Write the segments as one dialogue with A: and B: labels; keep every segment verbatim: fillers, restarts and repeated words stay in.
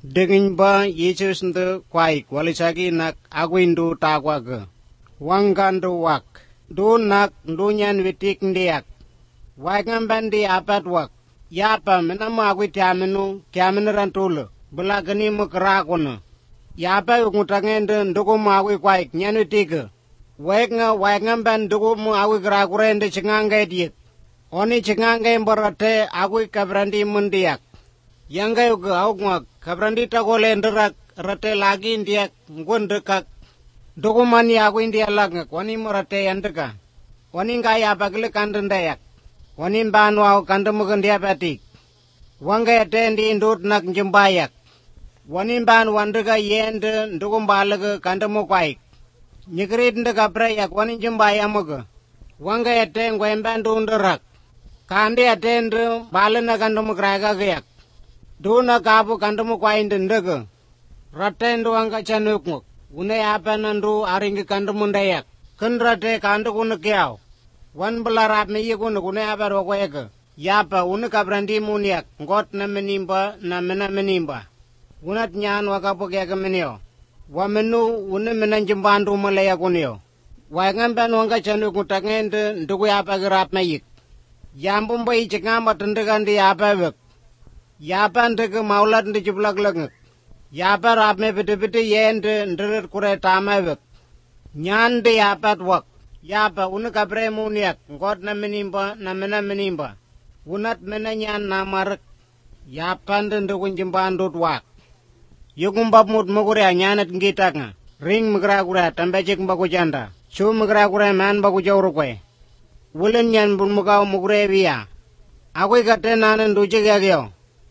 A: Dengin ba Yesus nde kwai walisagi nak agwindu takwaga. Wanggandu wak. Do nak dunyan witik ndiak. Waikam bandi apat wak. Yapa menama agwi tiamenu kiamenu rantulu. Belagani mukrakuna. Yapa ngutangende ndugu magwi kwai nyan witika. Waik nga waik ngamban ndugu mu agwi krakurende cingangge diet. Oni cingangge mborate agwi kabrandi mundiak. Yang gayo ga augwak kabrandi takole nderak rate lagi ndiak ngundekak. Ndugu mani agwi ndia lagak wani morate yandeka. Wani ngaya bagile kandendayak. Wani mbanu au kandemugan dia batik. Wanga atendi ndut nak njembayak. Wani mbanu wandega yende ndugu mbalaga kandemu kwaik. Nyikrit ndega prayak wani njembayamuga. Wanga ateng wembandu nderak. Kandi atende balena kandemu kraga gayak. Duna kapu kandemu kwainde ndega. Ratendo wanga chanukmuk. Une apanandu aringi kandemu ndayak. Kendrate kandu kuna kiau. Wan belarap me ye kuna kuna apa roko eka. Yapa una kabrandi muniak. Ngot na menimba na mena menimba. Unat nyan wakapo kaya menio. Wa menu una menan jembandu malaya kunio. Wa ngamban wanga chanu kutangende ndugu yapa gerap mayik. Yambum bayi cengama tendekan di yapa wek. Yapa ndege maulat ndi jublak lengek. Yapa rap me bete-bete yende nderet kure tama wek. Nyan di yapa wak. Yapa una kabre muniak. Ngot na menimba na mena menimba. Unat mena nyan na marak. Yapa ndugu jembandu wak. Yukumbab mut mugure nyanat ngitak nga. Ring magra gura tambajik mbaku janda. Chu magra gura man baku jawru kwe. Wulen nyan bun mugaw mugure biya. Ako ikate nanan duji gagyo.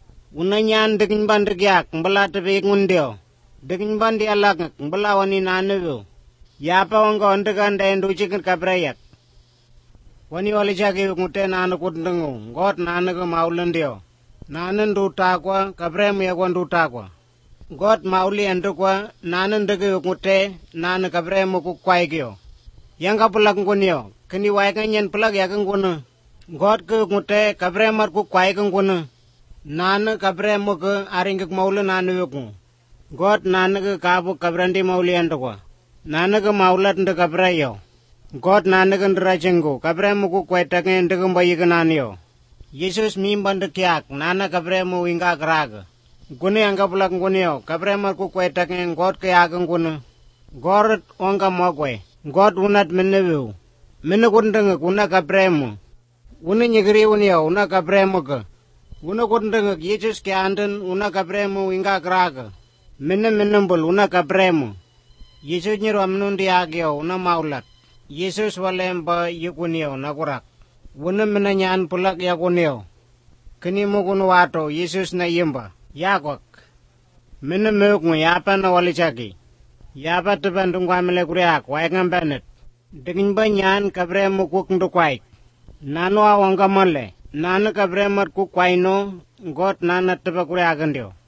A: Una nyan dekin bandi gyak mbala tepe ngundio. Dekin bandi alak mbala wani nanu. Yapa wanga ondekan dayan duji kan kabrayak. Wani wali jagi ngute nanu kutendengu. Ngot nanu ke maulendio. Nanan du takwa kabremu yakwan du takwa. God mauli andukwa nanan dege ngute nan kabre mo ku kwai gyo yang ka pulak ngunyo kini wai ka nyen pulak ya nguna God ke ngute kabre mar ku kwai ka nguna nan kabre mo ke aring ke mauli nan yoku God nan ke kabu kabrandi mauli andukwa nan ke maulat nde kabre yo God nan ke ndra jengo kabre mo ku kwai ta nge ndege mbayi ka nan yo Yesus mimban de kyak nan kabre mo winga kraga Gune angka pulak nguneo, kabre marku kwe takeng God ke agang gune. God onga mogwe, God unat menewu. Mene kundenge kuna kabre mo. Une nyegri unio, una kabre mo ke. Una kundenge Yesus ke anden, una kabre mo inga kraga. Mene menembul, una kabre mo. Yesus nyiru amnundi agyo, una maulat. Yesus walemba yukunio, nakurak. Una menanyan pulak yakunio. Kini mo kunuwato, Yesus na yimba. Yakwak. Mene meuk mo yapa na wali chaki. Yapa tepandung kwa mele kuriak, waik ngambanet. Dengin banyan kabre mo kuk ndukwaik. Nano awang kamale. Nano kabre mat kuk kwaino, got nana tepa kuriakan dio.